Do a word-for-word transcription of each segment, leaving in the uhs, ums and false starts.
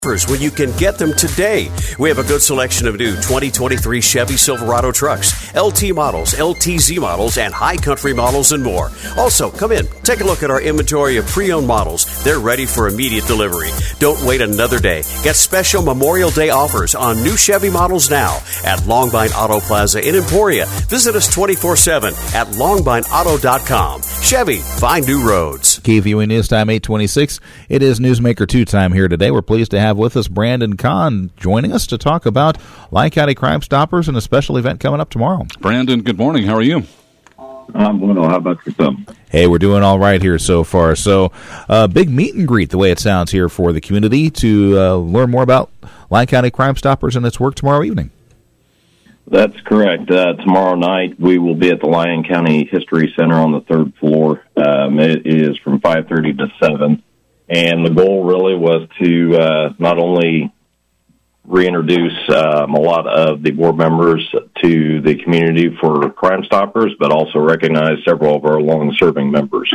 when you can get them today. We have a good selection of new twenty twenty-three Chevy Silverado trucks, L T models, L T Z models, and high country models and more. Also, come in, take a look at our inventory of pre-owned models. They're ready for immediate delivery. Don't wait another day. Get special Memorial Day offers on new Chevy models now at Longvine Auto Plaza in Emporia. Visit us twenty-four seven at longvine auto dot com. Chevy, find new roads. K V U N News Time eight twenty-six. It is Newsmaker two time here today. We're pleased to have with us Brandon Kahn joining us to talk about Lyon County Crime Stoppers and a special event coming up tomorrow. Brandon, good morning. How are you? I'm well. How about yourself? Hey, we're doing all right here so far. So, uh, big meet and greet, the way it sounds here for the community to uh, learn more about Lyon County Crime Stoppers and its work tomorrow evening. That's correct. Uh, tomorrow night we will be at the Lyon County History Center on the third floor. Um, it is from five thirty to seven. And the goal really was to uh, not only reintroduce um, a lot of the board members to the community for Crime Stoppers, but also recognize several of our long-serving members.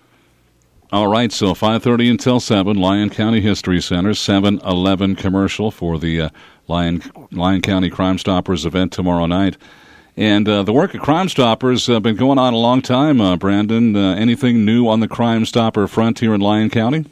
All right, so five thirty until seven, Lyon County History Center, seven eleven commercial for the uh, Lyon, Lyon County Crime Stoppers event tomorrow night. And uh, the work of Crime Stoppers has uh, been going on a long time, uh, Brandon. Uh, anything new on the Crime Stopper front here in Lyon County?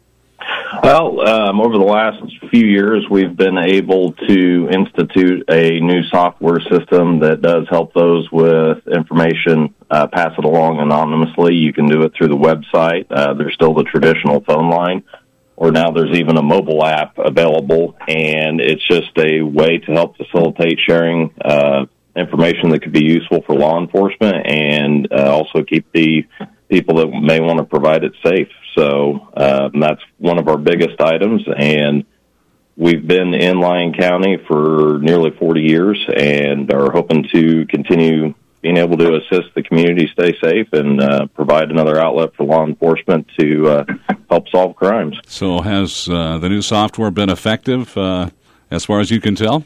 Well, um, over the last few years, we've been able to institute a new software system that does help those with information, uh, pass it along anonymously. You can do it through the website. Uh, there's still the traditional phone line, or now there's even a mobile app available, and it's just a way to help facilitate sharing uh, information that could be useful for law enforcement and uh, also keep the people that may want to provide it safe. So um, that's one of our biggest items, and we've been in Lyon County for nearly forty years and are hoping to continue being able to assist the community stay safe and uh, provide another outlet for law enforcement to uh, help solve crimes. So has uh, the new software been effective uh, as far as you can tell?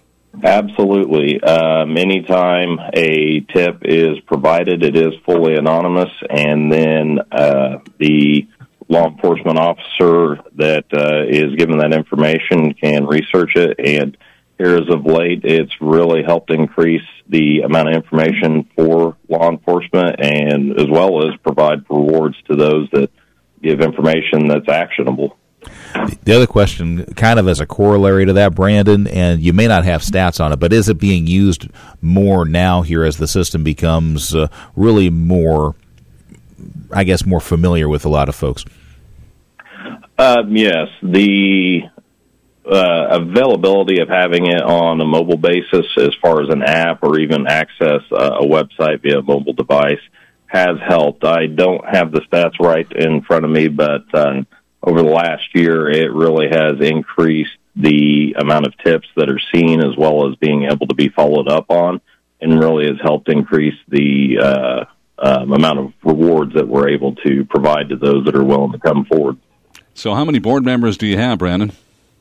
Absolutely. Um, anytime a tip is provided, it is fully anonymous, and then uh, the law enforcement officer that uh, is given that information can research it. And here as of late, it's really helped increase the amount of information for law enforcement, and as well as provide rewards to those that give information that's actionable. The other question, kind of as a corollary to that, Brandon, and you may not have stats on it, but is it being used more now here as the system becomes uh, really more, I guess, more familiar with a lot of folks? Uh, yes. The uh, availability of having it on a mobile basis as far as an app or even access uh, a website via a mobile device has helped. I don't have the stats right in front of me, but uh, over the last year, it really has increased the amount of tips that are seen as well as being able to be followed up on, and really has helped increase the uh, um, amount of rewards that we're able to provide to those that are willing to come forward. So how many board members do you have, Brandon?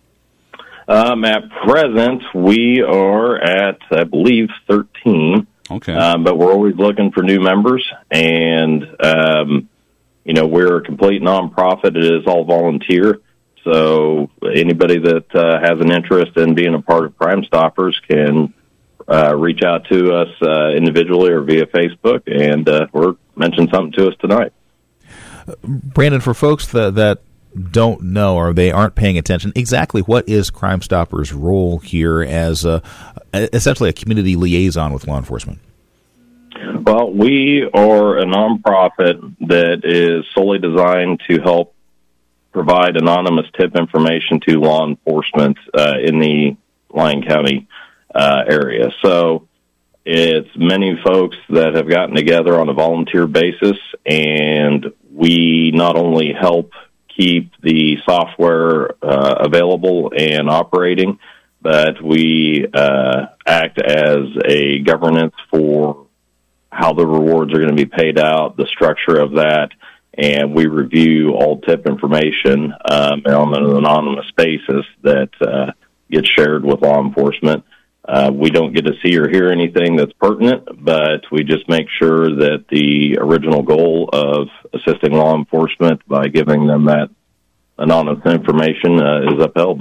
Um, at present, we are at, I believe, thirteen. Okay. Um, but we're always looking for new members, and um You know, we're a complete nonprofit. It is all volunteer. So anybody that uh, has an interest in being a part of Crime Stoppers can uh, reach out to us uh, individually or via Facebook, and uh, or mention something to us tonight. Brandon, for folks that, that don't know or they aren't paying attention, exactly what is Crime Stoppers' role here as a, essentially a community liaison with law enforcement? Well, we are a nonprofit that is solely designed to help provide anonymous tip information to law enforcement uh, in the Lyon County uh, area. So it's many folks that have gotten together on a volunteer basis, and we not only help keep the software uh, available and operating, but we uh, act as a governance for how the rewards are going to be paid out, the structure of that, and we review all tip information um, on an anonymous basis that uh, gets shared with law enforcement. Uh, we don't get to see or hear anything that's pertinent, but we just make sure that the original goal of assisting law enforcement by giving them that anonymous information uh, is upheld.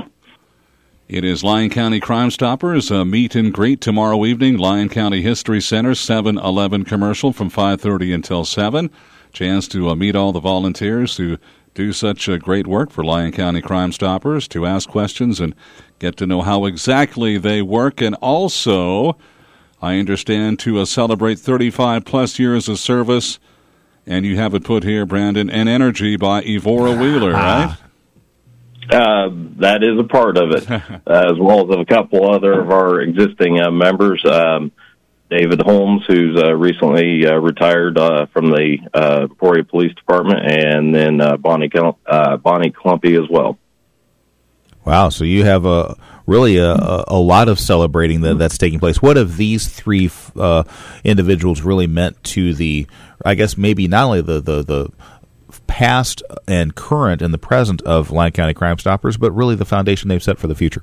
It is Lyon County Crime Stoppers, a meet and greet tomorrow evening, Lyon County History Center, seven eleven commercial from five thirty until seven. Chance to uh, meet all the volunteers who do such uh, great work for Lyon County Crime Stoppers, to ask questions and get to know how exactly they work. And also, I understand, to uh, celebrate thirty-five plus years of service, and you have it put here, Brandon, and energy by Evora Wheeler, right? Uh, that is a part of it, uh, as well as a couple other of our existing uh, members. Um, David Holmes, who's uh, recently uh, retired uh, from the uh, Emporia Police Department, and then uh, Bonnie uh, Bonnie Clumpy as well. Wow, so you have a really a, a lot of celebrating that, that's taking place. What have these three uh, individuals really meant to the, I guess maybe not only the, the, the past and current and the present of Lyon County Crime Stoppers, but really the foundation they've set for the future?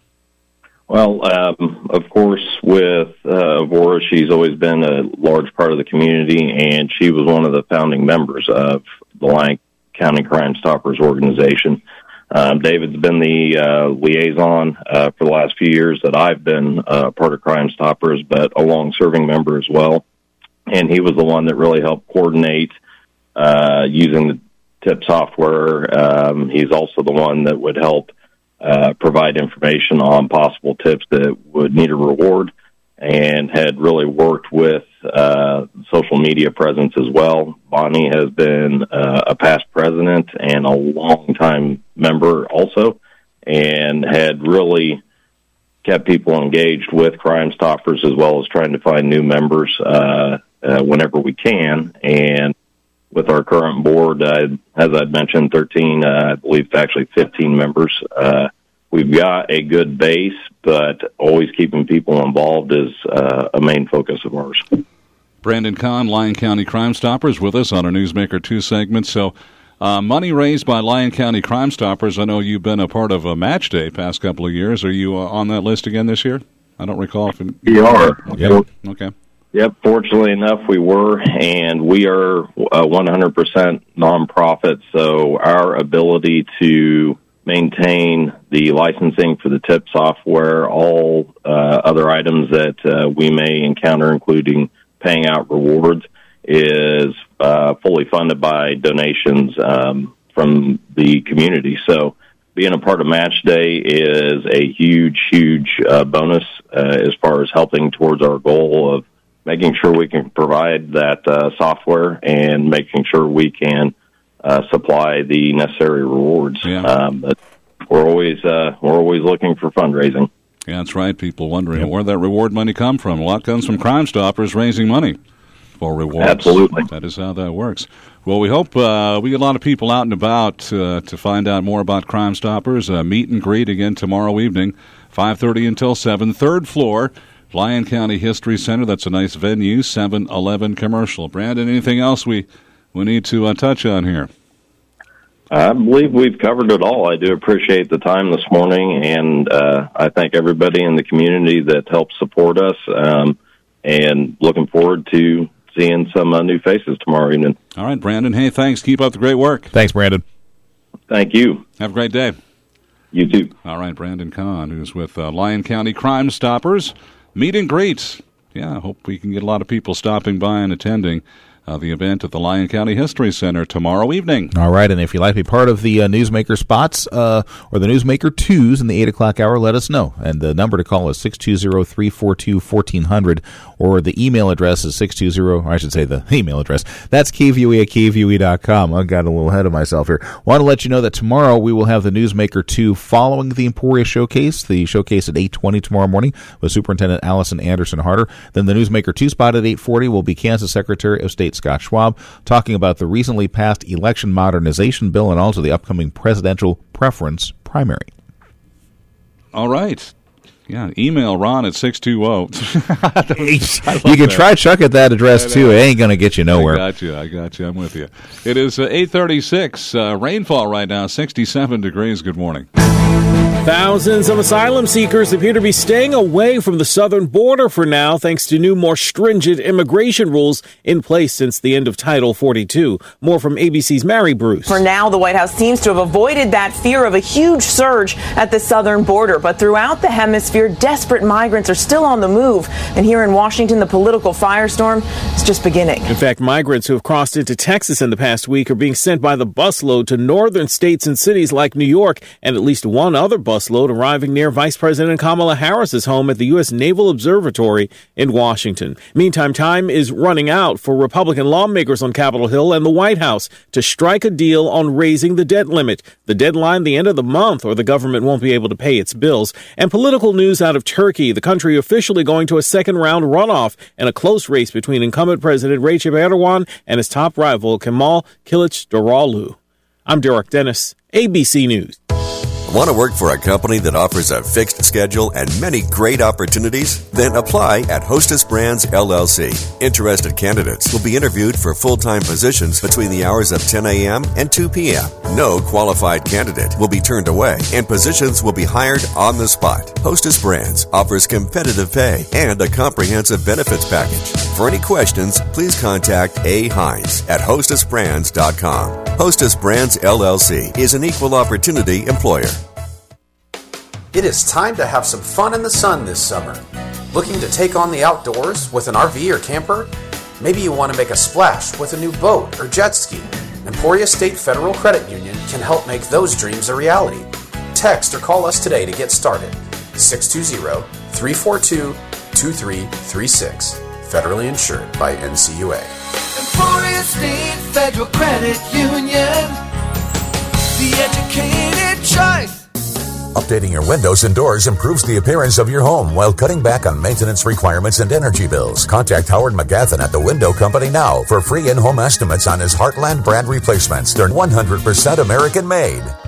Well, um, of course, with uh, Evora, she's always been a large part of the community, and she was one of the founding members of the Lyon County Crime Stoppers organization. Um, David's been the uh, liaison uh, for the last few years that I've been uh, part of Crime Stoppers, but a long-serving member as well. And he was the one that really helped coordinate uh, using the tip software. Um, he's also the one that would help Uh, provide information on possible tips that would need a reward, and had really worked with uh, social media presence as well. Bonnie has been uh, a past president and a long-time member also, and had really kept people engaged with Crime Stoppers, as well as trying to find new members uh, uh, whenever we can. And with our current board, uh, as I'd mentioned, thirteen, uh, I believe it's actually fifteen members. Uh, we've got a good base, but always keeping people involved is uh, a main focus of ours. Brandon Kahn, Lyon County Crime Stoppers, with us on our Newsmaker two segment. So, uh, money raised by Lyon County Crime Stoppers. I know you've been a part of a match day past couple of years. Are you uh, on that list again this year? I don't recall. If it... We are. Okay. Okay. Yep, fortunately enough, we were, and we are a one hundred percent nonprofit, so our ability to maintain the licensing for the tip software, all uh, other items that uh, we may encounter, including paying out rewards, is uh, fully funded by donations um, from the community. So being a part of Match Day is a huge, huge uh, bonus uh, as far as helping towards our goal of making sure we can provide that uh, software and making sure we can uh, supply the necessary rewards. Yeah. Um, but we're always uh, we're always looking for fundraising. Yeah, that's right. People wondering yep. where that reward money come from. A lot comes from Crime Stoppers raising money for rewards. Absolutely. That is how that works. Well, we hope uh, we get a lot of people out and about uh, to find out more about Crime Stoppers. Uh, meet and greet again tomorrow evening, five thirty until seven, third floor. Lyon County History Center. That's a nice venue. seven eleven commercial. Brandon, anything else we, we need to uh, touch on here? I believe we've covered it all. I do appreciate the time this morning, and uh, I thank everybody in the community that helps support us, um, and looking forward to seeing some uh, new faces tomorrow evening. All right, Brandon. Hey, thanks. Keep up the great work. Thanks, Brandon. Thank you. Have a great day. You too. All right, Brandon Kahn, who's with uh, Lyon County Crime Stoppers. Meet and greet. Yeah, I hope we can get a lot of people stopping by and attending uh, the event at the Lyon County History Center tomorrow evening. All right, and if you'd like to be part of the uh, Newsmaker spots uh, or the Newsmaker twos in the eight o'clock hour, let us know. And the number to call is six two zero, three four two, one four zero zero, or the email address is six two zero, or I should say the email address. That's K V U E at K V U E dot com. I got a little ahead of myself here. Want to let you know that tomorrow we will have the Newsmaker two following the Emporia Showcase, the showcase at eight twenty tomorrow morning with Superintendent Allison Anderson Harder. Then the Newsmaker two spot at eight forty will be Kansas Secretary of State Scott Schwab talking about the recently passed election modernization bill and also the upcoming presidential preference primary. All right. Yeah, email Ron at six two zero. You can that. try Chuck at that address, too. It ain't going to get you nowhere. I got you. I got you. I'm with you. It is uh, eight thirty-six. Uh, rainfall right now, sixty-seven degrees. Good morning. Thousands of asylum seekers appear to be staying away from the southern border for now, thanks to new, more stringent immigration rules in place since the end of Title forty-two. More from A B C's Mary Bruce. For now, the White House seems to have avoided that fear of a huge surge at the southern border. But throughout the hemisphere, desperate migrants are still on the move. And here in Washington, the political firestorm is just beginning. In fact, migrants who have crossed into Texas in the past week are being sent by the busload to northern states and cities like New York, and at least one other bus busload arriving near Vice President Kamala Harris's home at the U S Naval Observatory in Washington. Meantime, time is running out for Republican lawmakers on Capitol Hill and the White House to strike a deal on raising the debt limit. The deadline, the end of the month, or the government won't be able to pay its bills. And political news out of Turkey, the country officially going to a second-round runoff in a close race between incumbent President Recep Erdogan and his top rival Kemal Kılıçdaroğlu. I'm Derek Dennis, A B C News. Want to work for a company that offers a fixed schedule and many great opportunities? Then apply at Hostess Brands, L L C. Interested candidates will be interviewed for full-time positions between the hours of ten a.m. and two p.m. No qualified candidate will be turned away, and positions will be hired on the spot. Hostess Brands offers competitive pay and a comprehensive benefits package. For any questions, please contact A. Hines at hostess brands dot com. Hostess Brands, L L C is an equal opportunity employer. It is time to have some fun in the sun this summer. Looking to take on the outdoors with an R V or camper? Maybe you want to make a splash with a new boat or jet ski. Emporia State Federal Credit Union can help make those dreams a reality. Text or call us today to get started. six two zero, three four two, two three three six. Federally insured by N C U A. Emporia State Federal Credit Union. The educated choice. Updating your windows and doors improves the appearance of your home while cutting back on maintenance requirements and energy bills. Contact Howard McGathan at the Window Company now for free in-home estimates on his Heartland brand replacements. They're one hundred percent American made.